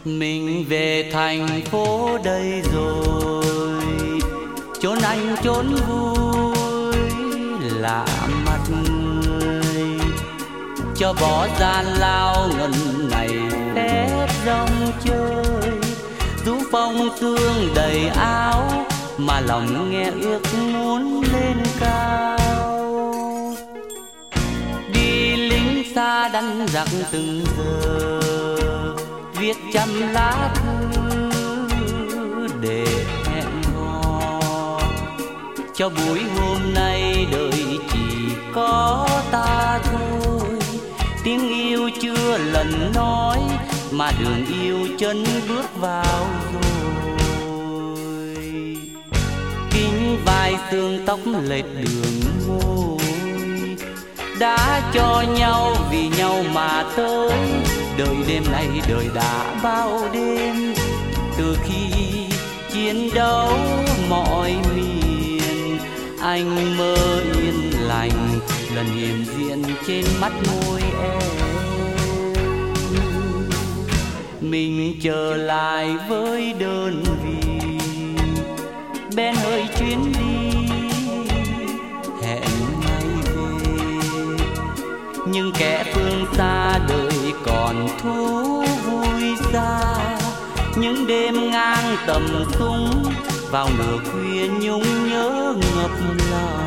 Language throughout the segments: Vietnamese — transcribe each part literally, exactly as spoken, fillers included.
Mình về thành phố đây rồi, chốn anh chốn vui lạ mặt người, cho bỏ gian lao ngần này phép rong chơi. Rú phong sương đầy áo mà lòng nghe ước muốn lên cao. Đi lính xa đắn giặc từng giờ, viết trăm lá thư để hẹn hò, cho buổi hôm nay đời chỉ có ta thôi. Tiếng yêu chưa lần nói mà đường yêu chân bước vào rồi. Kính vai xương tóc lệch đường môi, đã cho nhau vì nhau mà tới. Đời đêm nay đời đã bao đêm, từ khi chiến đấu mọi miền. Anh mơ yên lành lần hiện diện trên mắt môi em. Mình trở lại với đơn vị, bên hơi chuyến đi hẹn ngày về. Nhưng kẻ phương xa đời còn thú vui xa, những đêm ngang tầm súng vào nửa khuya nhung nhớ ngập lòng.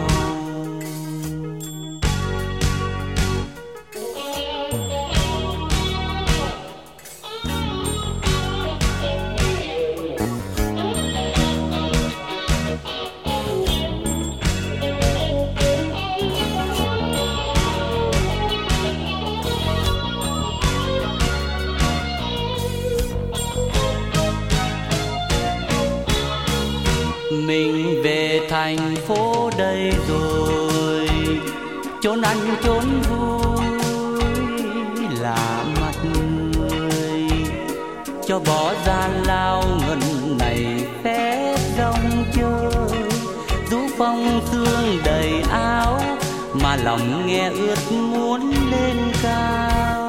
Mình về thành phố đây rồi, chốn anh chốn vui lạ mặt người, cho bỏ gian lao ngần này phép rong chơi. Rú phong sương đầy áo mà lòng nghe ướt muốn lên cao.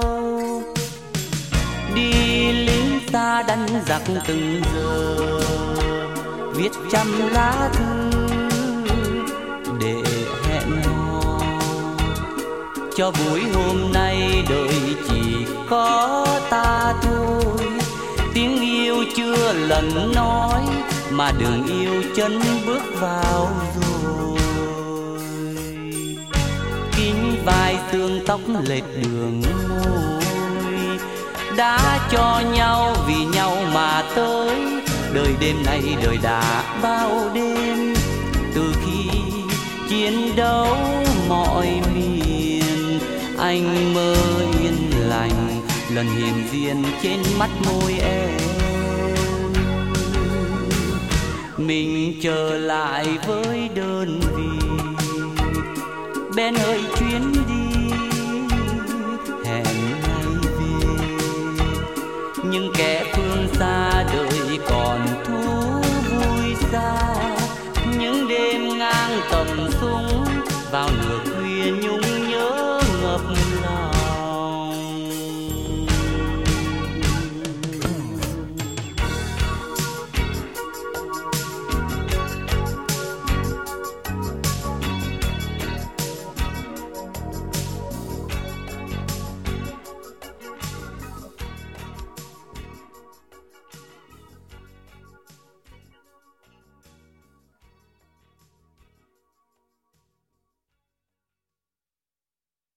Đi lính xa đắn giặc từng giờ, viết trăm lá thư để hẹn hò, cho buổi hôm nay đời chỉ có ta thôi. Tiếng yêu chưa lần nói mà đường yêu chân bước vào rồi. Kính vai xương tóc lệch đường môi, đã cho nhau vì nhau mà tới. Đời đêm nay đời đã bao đêm, từ khi chiến đấu mọi miền. Anh mơ yên lành lần hiện diện trên mắt môi em. Mình trở lại với đơn vị, bên hơi chuyến đi hẹn ngày về. Nhưng kẻ